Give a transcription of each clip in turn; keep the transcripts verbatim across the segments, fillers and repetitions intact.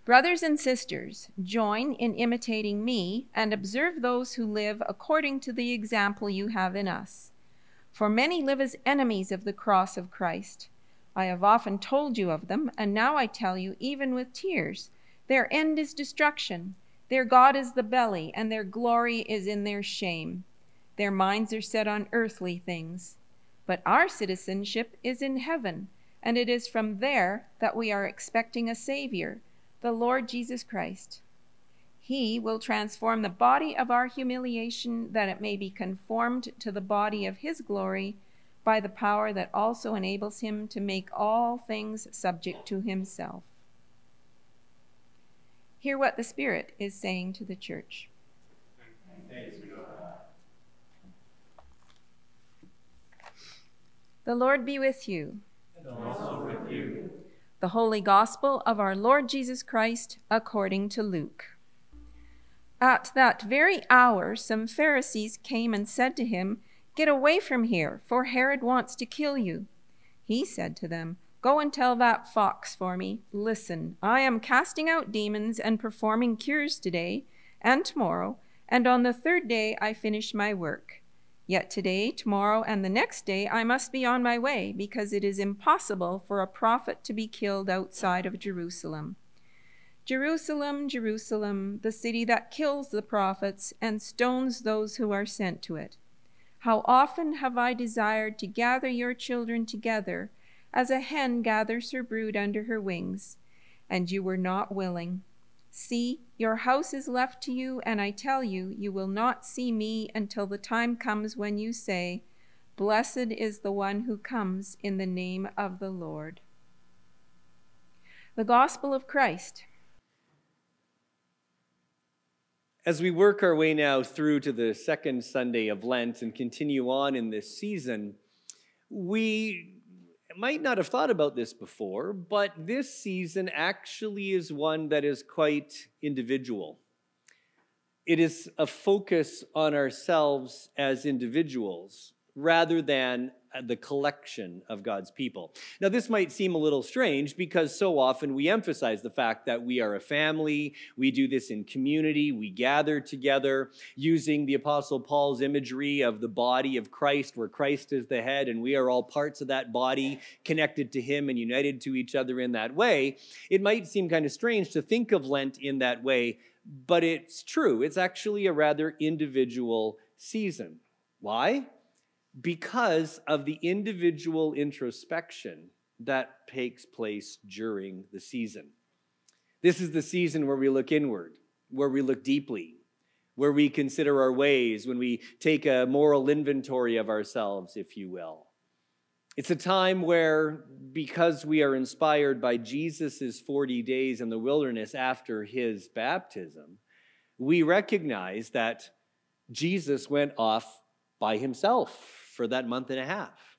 Brothers and sisters, join in imitating me and observe those who live according to the example you have in us. For many live as enemies of the cross of Christ. I have often told you of them, and now I tell you even with tears. Their end is destruction. Their God is the belly, and their glory is in their shame. Their minds are set on earthly things. But our citizenship is in heaven, and it is from there that we are expecting a Savior, the Lord Jesus Christ. He will transform the body of our humiliation that it may be conformed to the body of his glory by the power that also enables him to make all things subject to himself. Hear what the Spirit is saying to the church. Thanks be to God. The Lord be with you. And also with you. The Holy Gospel of our Lord Jesus Christ according to Luke. At that very hour, some Pharisees came and said to him, "Get away from here, for Herod wants to kill you." He said to them, "Go and tell that fox for me, 'Listen, I am casting out demons and performing cures today and tomorrow, and on the third day I finish my work. Yet today, tomorrow, and the next day I must be on my way, because it is impossible for a prophet to be killed outside of Jerusalem. Jerusalem, Jerusalem, the city that kills the prophets and stones those who are sent to it. How often have I desired to gather your children together, as a hen gathers her brood under her wings, and you were not willing. See, your house is left to you, and I tell you, you will not see me until the time comes when you say, 'Blessed is the one who comes in the name of the Lord.'" The Gospel of Christ. As we work our way now through to the second Sunday of Lent and continue on in this season, we might not have thought about this before, but this season actually is one that is quite individual. It is a focus on ourselves as individuals rather than the collection of God's people. Now, this might seem a little strange because so often we emphasize the fact that we are a family, we do this in community, we gather together using the Apostle Paul's imagery of the body of Christ, where Christ is the head and we are all parts of that body connected to him and united to each other in that way. It might seem kind of strange to think of Lent in that way, but it's true. It's actually a rather individual season. Why? Because of the individual introspection that takes place during the season. This is the season where we look inward, where we look deeply, where we consider our ways, when we take a moral inventory of ourselves, if you will. It's a time where, because we are inspired by Jesus' forty days in the wilderness after his baptism, we recognize that Jesus went off by himself for that month and a half.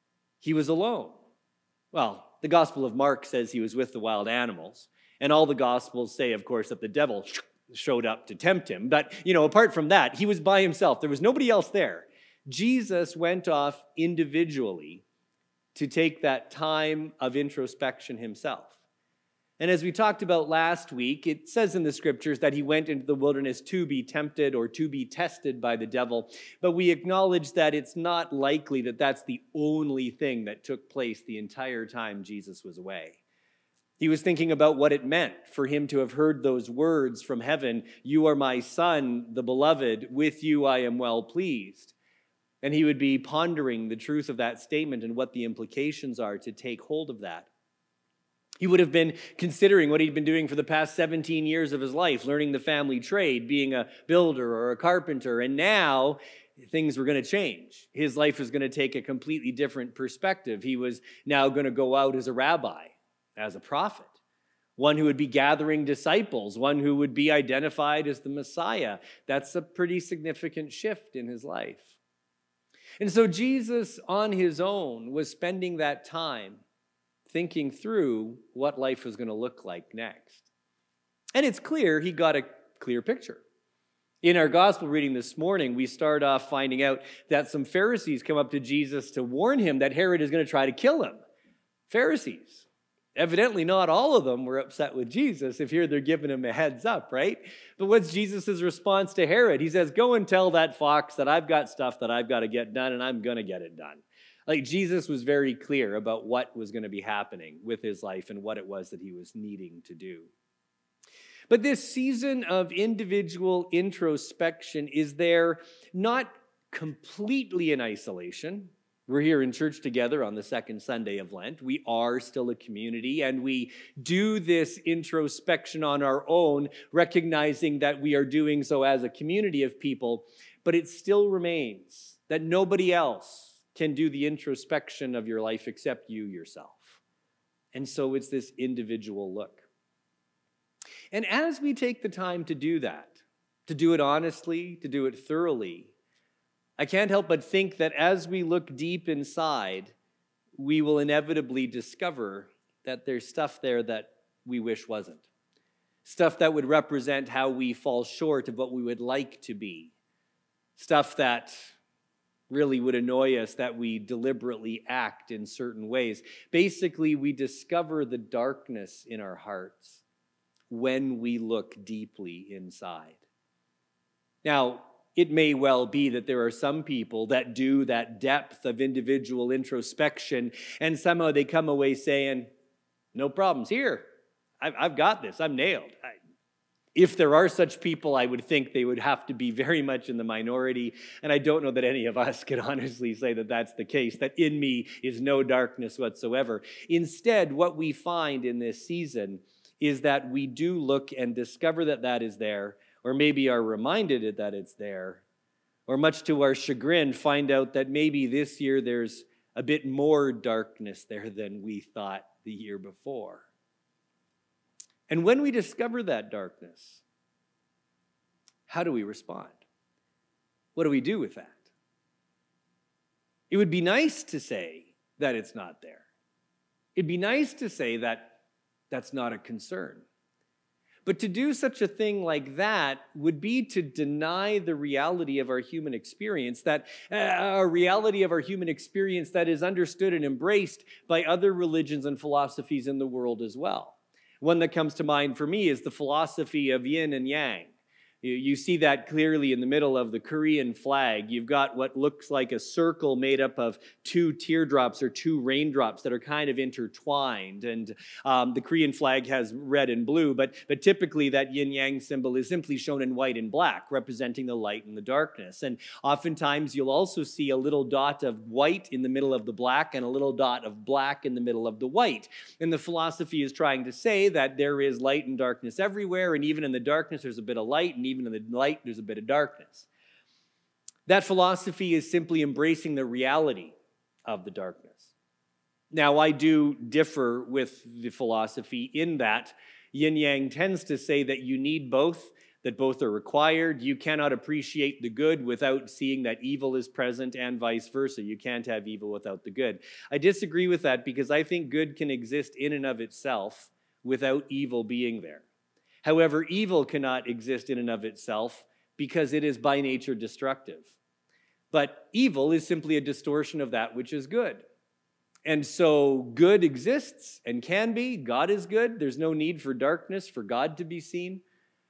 He was alone. Well, the Gospel of Mark says he was with the wild animals, and all the Gospels say, of course, that the devil showed up to tempt him. But, you know, apart from that, he was by himself. There was nobody else there. Jesus went off individually to take that time of introspection himself. And as we talked about last week, it says in the scriptures that he went into the wilderness to be tempted or to be tested by the devil. But we acknowledge that it's not likely that that's the only thing that took place the entire time Jesus was away. He was thinking about what it meant for him to have heard those words from heaven, "You are my son, the beloved, with you I am well pleased." And he would be pondering the truth of that statement and what the implications are to take hold of that. He would have been considering what he'd been doing for the past seventeen years of his life, learning the family trade, being a builder or a carpenter, and now things were going to change. His life was going to take a completely different perspective. He was now going to go out as a rabbi, as a prophet, one who would be gathering disciples, one who would be identified as the Messiah. That's a pretty significant shift in his life. And so Jesus, on his own, was spending that time thinking through what life was going to look like next. And it's clear he got a clear picture. In our gospel reading this morning, we start off finding out that some Pharisees come up to Jesus to warn him that Herod is going to try to kill him. Pharisees. Evidently, not all of them were upset with Jesus. If here they're giving him a heads up, right? But what's Jesus' response to Herod? He says, go and tell that fox that I've got stuff that I've got to get done, and I'm going to get it done. Like, Jesus was very clear about what was going to be happening with his life and what it was that he was needing to do. But this season of individual introspection is there not completely in isolation. We're here in church together on the second Sunday of Lent. We are still a community, and we do this introspection on our own, recognizing that we are doing so as a community of people, but it still remains that nobody else can do the introspection of your life except you yourself. And so it's this individual look. And as we take the time to do that, to do it honestly, to do it thoroughly, I can't help but think that as we look deep inside, we will inevitably discover that there's stuff there that we wish wasn't. Stuff that would represent how we fall short of what we would like to be. Stuff that really would annoy us, that we deliberately act in certain ways. Basically, we discover the darkness in our hearts when we look deeply inside. Now, it may well be that there are some people that do that depth of individual introspection, and somehow they come away saying, no problems here. I've, I've got this. I'm nailed. I, If there are such people, I would think they would have to be very much in the minority, and I don't know that any of us could honestly say that that's the case, that in me is no darkness whatsoever. Instead, what we find in this season is that we do look and discover that that is there, or maybe are reminded that it's there, or much to our chagrin, find out that maybe this year there's a bit more darkness there than we thought the year before. And when we discover that darkness, how do we respond? What do we do with that? It would be nice to say that it's not there. It'd be nice to say that that's not a concern. But to do such a thing like that would be to deny the reality of our human experience, that uh, a reality of our human experience that is understood and embraced by other religions and philosophies in the world as well. One that comes to mind for me is the philosophy of yin and yang. You see that clearly in the middle of the Korean flag. You've got what looks like a circle made up of two teardrops or two raindrops that are kind of intertwined. And um, the Korean flag has red and blue, but, but typically that yin-yang symbol is simply shown in white and black, representing the light and the darkness. And oftentimes you'll also see a little dot of white in the middle of the black and a little dot of black in the middle of the white. And the philosophy is trying to say that there is light and darkness everywhere, and even in the darkness there's a bit of light, and even in the light, there's a bit of darkness. That philosophy is simply embracing the reality of the darkness. Now, I do differ with the philosophy in that yin-yang tends to say that you need both, that both are required. You cannot appreciate the good without seeing that evil is present, and vice versa. You can't have evil without the good. I disagree with that because I think good can exist in and of itself without evil being there. However, evil cannot exist in and of itself because it is by nature destructive. But evil is simply a distortion of that which is good. And so good exists and can be. God is good. There's no need for darkness for God to be seen.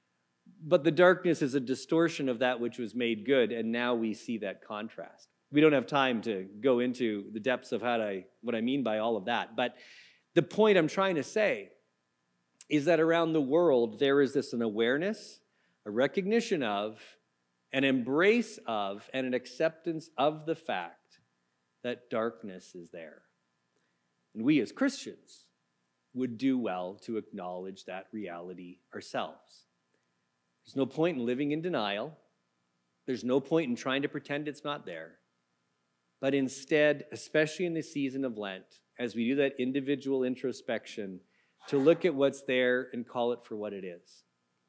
But the darkness is a distortion of that which was made good, and now we see that contrast. We don't have time to go into the depths of how to, what I mean by all of that. But the point I'm trying to say is that around the world, there is this an awareness, a recognition of, an embrace of, and an acceptance of the fact that darkness is there. And we as Christians would do well to acknowledge that reality ourselves. There's no point in living in denial. There's no point in trying to pretend it's not there. But instead, especially in the season of Lent, as we do that individual introspection, to look at what's there and call it for what it is.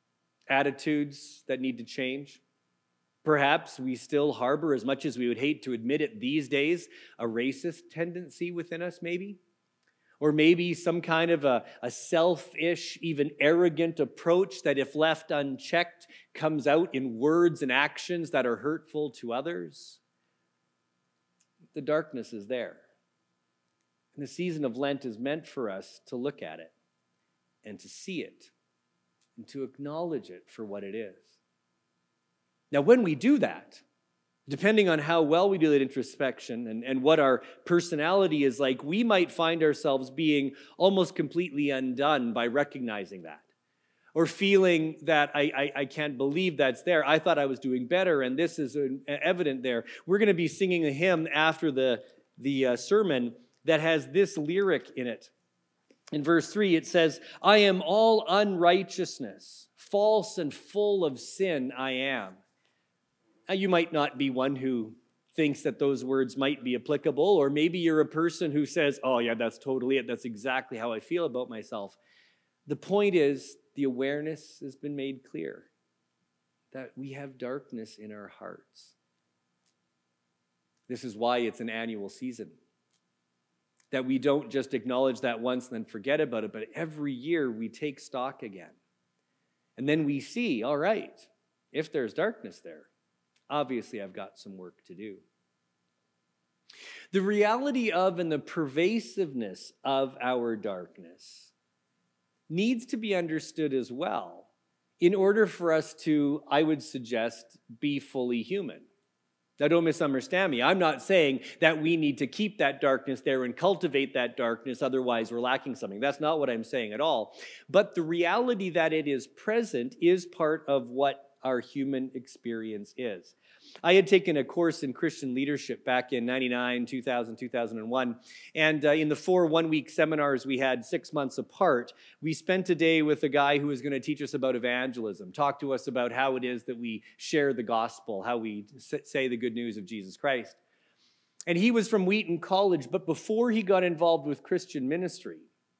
Attitudes that need to change. Perhaps we still harbor, as much as we would hate to admit it these days, a racist tendency within us maybe. Or maybe some kind of a, a selfish, even arrogant approach that if left unchecked comes out in words and actions that are hurtful to others. The darkness is there. And the season of Lent is meant for us to look at it and to see it and to acknowledge it for what it is. Now, when we do that, depending on how well we do that introspection and, and what our personality is like, we might find ourselves being almost completely undone by recognizing that. Or feeling that I, I, I can't believe that's there. I thought I was doing better, and this is uh, evident there. We're going to be singing a hymn after the, the uh, sermon that has this lyric in it. In verse three, it says, I am all unrighteousness, false and full of sin I am. Now, you might not be one who thinks that those words might be applicable, or maybe you're a person who says, oh yeah, that's totally it. That's exactly how I feel about myself. The point is, the awareness has been made clear that we have darkness in our hearts. This is why it's an annual season. That we don't just acknowledge that once and then forget about it, but every year we take stock again. And then we see, all right, if there's darkness there, obviously I've got some work to do. The reality of and the pervasiveness of our darkness needs to be understood as well in order for us to, I would suggest, be fully human. Now, don't misunderstand me. I'm not saying that we need to keep that darkness there and cultivate that darkness, otherwise we're lacking something. That's not what I'm saying at all. But the reality that it is present is part of what our human experience is. I had taken a course in Christian leadership back in ninety-nine, two thousand, two thousand one, and uh, in the four one-week seminars we had six months apart, we spent a day with a guy who was going to teach us about evangelism, talk to us about how it is that we share the gospel, how we say the good news of Jesus Christ. And he was from Wheaton College, but before he got involved with Christian ministry,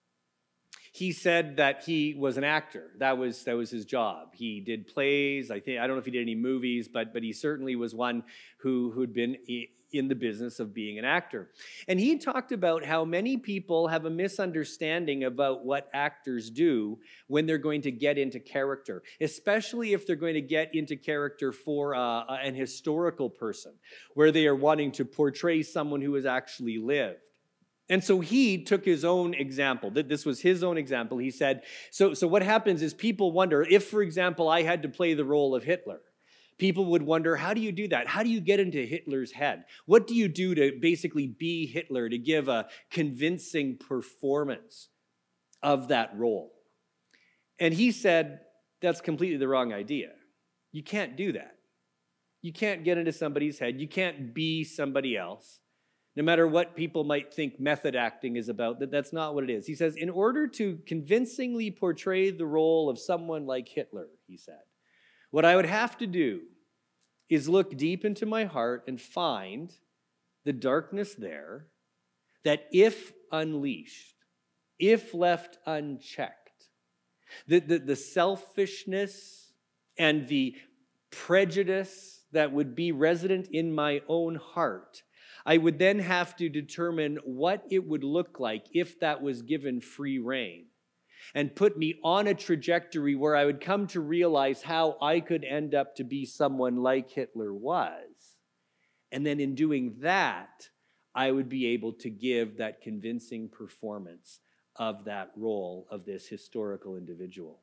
he said that he was an actor. That was that was his job. He did plays. I think I don't know if he did any movies, but but he certainly was one who who'd been in the business of being an actor. And he talked about how many people have a misunderstanding about what actors do when they're going to get into character, especially if they're going to get into character for uh, an historical person, where they are wanting to portray someone who has actually lived. And so he took his own example. This was his own example. He said, so, so what happens is people wonder, if, for example, I had to play the role of Hitler, people would wonder, how do you do that? How do you get into Hitler's head? What do you do to basically be Hitler, to give a convincing performance of that role? And he said, that's completely the wrong idea. You can't do that. You can't get into somebody's head. You can't be somebody else. No matter what people might think method acting is about, that that's not what it is. He says, in order to convincingly portray the role of someone like Hitler, he said, what I would have to do is look deep into my heart and find the darkness there that if unleashed, if left unchecked, the, the, the selfishness and the prejudice that would be resident in my own heart, I would then have to determine what it would look like if that was given free rein, and put me on a trajectory where I would come to realize how I could end up to be someone like Hitler was. And then in doing that, I would be able to give that convincing performance of that role of this historical individual.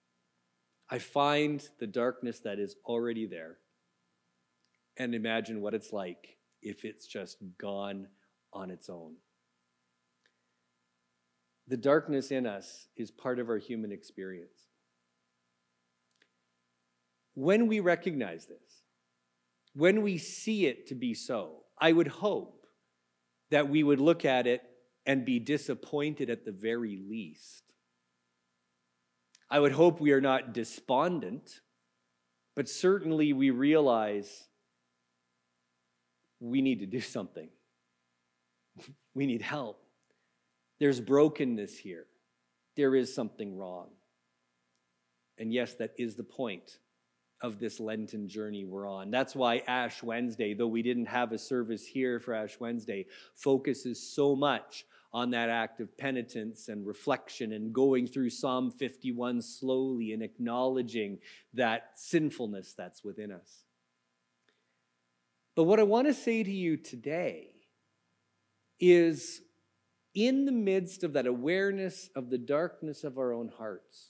I find the darkness that is already there and imagine what it's like if it's just gone on its own. The darkness in us is part of our human experience. When we recognize this, when we see it to be so, I would hope that we would look at it and be disappointed at the very least. I would hope we are not despondent, but certainly we realize we need to do something. We need help. There's brokenness here. There is something wrong. And yes, that is the point of this Lenten journey we're on. That's why Ash Wednesday, though we didn't have a service here for Ash Wednesday, focuses so much on that act of penitence and reflection and going through Psalm fifty-one slowly and acknowledging that sinfulness that's within us. But what I want to say to you today is in the midst of that awareness of the darkness of our own hearts,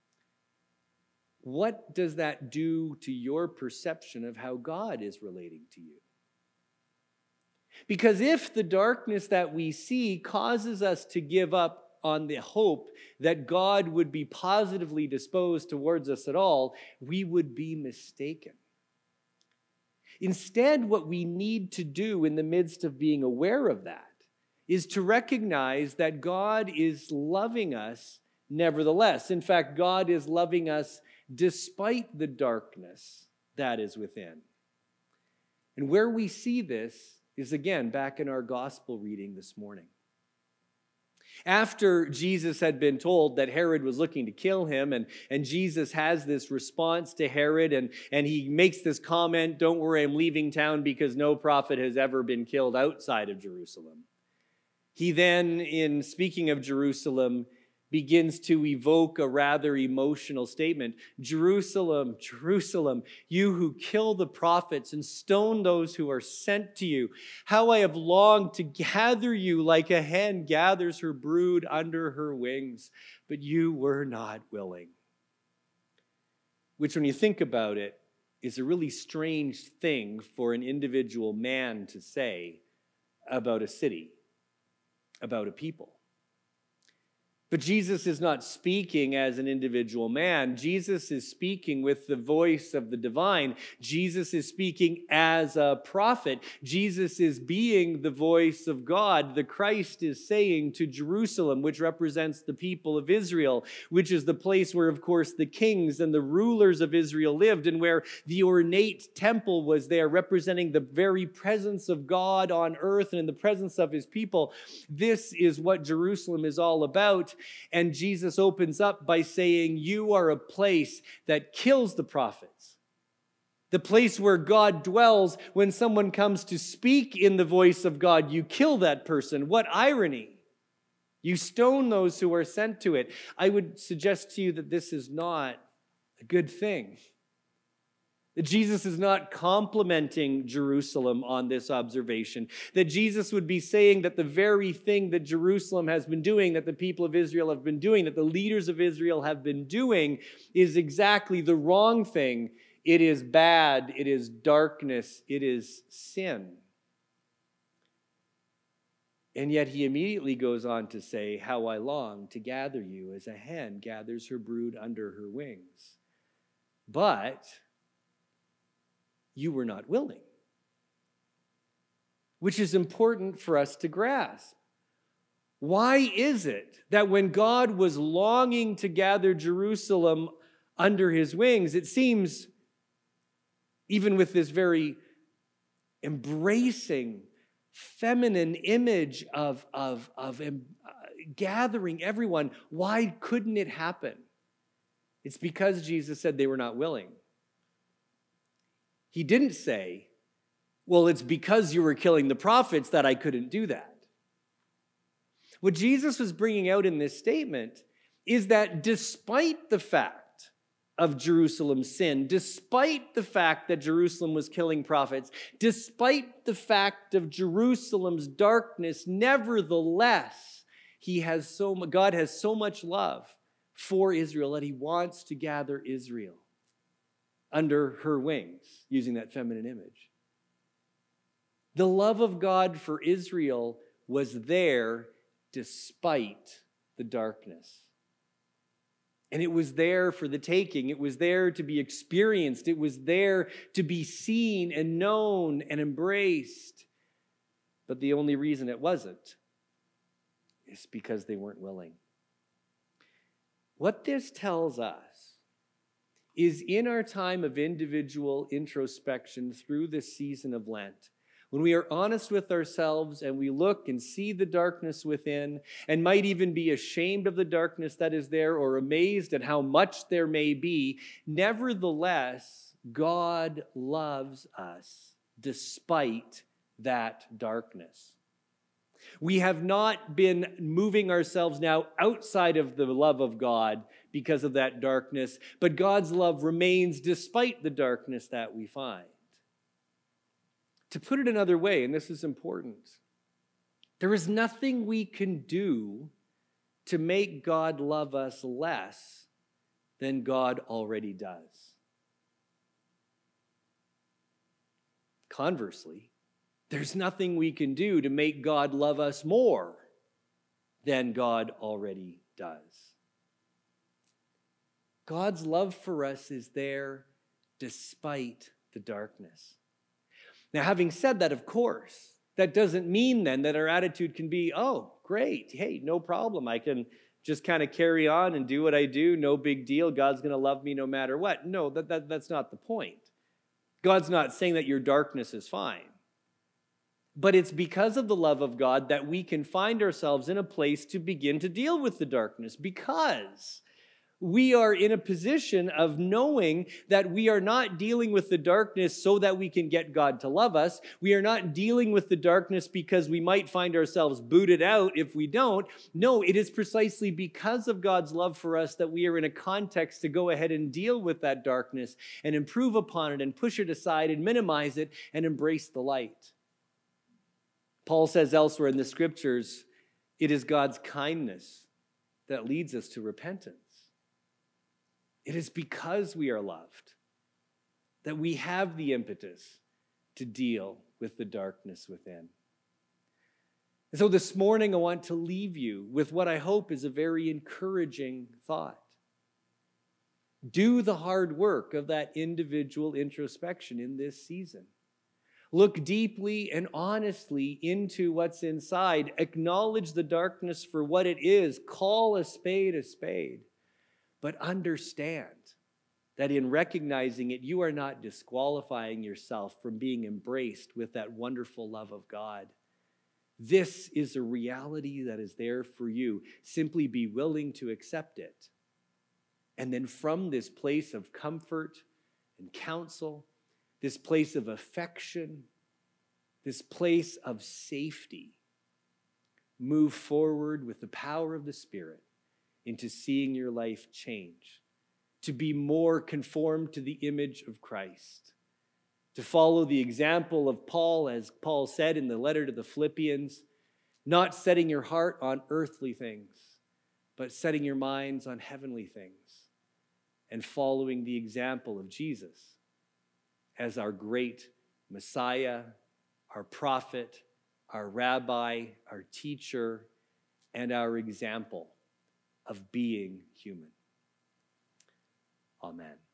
what does that do to your perception of how God is relating to you? Because if the darkness that we see causes us to give up on the hope that God would be positively disposed towards us at all, we would be mistaken. Instead, what we need to do in the midst of being aware of that is to recognize that God is loving us nevertheless. In fact, God is loving us despite the darkness that is within. And where we see this is, again, back in our gospel reading this morning. After Jesus had been told that Herod was looking to kill him, and, and Jesus has this response to Herod, and, and he makes this comment, "Don't worry, I'm leaving town because no prophet has ever been killed outside of Jerusalem." He then, in speaking of Jerusalem, begins to evoke a rather emotional statement. "Jerusalem, Jerusalem, you who kill the prophets and stone those who are sent to you, how I have longed to gather you like a hen gathers her brood under her wings, but you were not willing." Which, when you think about it, is a really strange thing for an individual man to say about a city, about a people. But Jesus is not speaking as an individual man. Jesus is speaking with the voice of the divine. Jesus is speaking as a prophet. Jesus is being the voice of God. The Christ is saying to Jerusalem, which represents the people of Israel, which is the place where, of course, the kings and the rulers of Israel lived, and where the ornate temple was there, representing the very presence of God on earth and in the presence of his people. This is what Jerusalem is all about. And Jesus opens up by saying, you are a place that kills the prophets. The place where God dwells. When someone comes to speak in the voice of God, you kill that person. What irony. You stone those who are sent to it. I would suggest to you that this is not a good thing. That Jesus is not complimenting Jerusalem on this observation. That Jesus would be saying that the very thing that Jerusalem has been doing, that the people of Israel have been doing, that the leaders of Israel have been doing, is exactly the wrong thing. It is bad. It is darkness. It is sin. And yet he immediately goes on to say, how I long to gather you as a hen gathers her brood under her wings. But you were not willing. Which is important for us to grasp. Why is it that when God was longing to gather Jerusalem under his wings, it seems, even with this very embracing, feminine image of, of, of um, uh, gathering everyone, why couldn't it happen? It's because Jesus said they were not willing. He didn't say, well, it's because you were killing the prophets that I couldn't do that. What Jesus was bringing out in this statement is that despite the fact of Jerusalem's sin, despite the fact that Jerusalem was killing prophets, despite the fact of Jerusalem's darkness, nevertheless, he has so God has so much love for Israel that he wants to gather Israel under her wings, using that feminine image. The love of God for Israel was there despite the darkness. And it was there for the taking. It was there to be experienced. It was there to be seen and known and embraced. But the only reason it wasn't is because they weren't willing. What this tells us is in our time of individual introspection through this season of Lent, when we are honest with ourselves and we look and see the darkness within and might even be ashamed of the darkness that is there or amazed at how much there may be, nevertheless, God loves us despite that darkness. We have not been moving ourselves now outside of the love of God because of that darkness, but God's love remains despite the darkness that we find. To put it another way, and this is important, There is nothing we can do to make God love us less than God already does. Conversely, there's nothing we can do to make God love us more than God already does. God's love for us is there despite the darkness. Now, having said that, of course, that doesn't mean then that our attitude can be, oh, great, hey, no problem. I can just kind of carry on and do what I do. No big deal. God's going to love me no matter what. No, that, that, that's not the point. God's not saying that your darkness is fine. But it's because of the love of God that we can find ourselves in a place to begin to deal with the darkness, because we are in a position of knowing that we are not dealing with the darkness so that we can get God to love us. We are not dealing with the darkness because we might find ourselves booted out if we don't. No, it is precisely because of God's love for us that we are in a context to go ahead and deal with that darkness and improve upon it and push it aside and minimize it and embrace the light. Paul says elsewhere in the scriptures, it is God's kindness that leads us to repentance. It is because we are loved that we have the impetus to deal with the darkness within. And so this morning I want to leave you with what I hope is a very encouraging thought. Do the hard work of that individual introspection in this season. Look deeply and honestly into what's inside. Acknowledge the darkness for what it is. Call a spade a spade. But understand that in recognizing it, you are not disqualifying yourself from being embraced with that wonderful love of God. This is a reality that is there for you. Simply be willing to accept it. And then from this place of comfort and counsel, this place of affection, this place of safety, move forward with the power of the Spirit into seeing your life change, to be more conformed to the image of Christ, to follow the example of Paul, as Paul said in the letter to the Philippians, not setting your heart on earthly things, but setting your minds on heavenly things, and following the example of Jesus as our great Messiah, our prophet, our rabbi, our teacher, and our example of being human. Amen.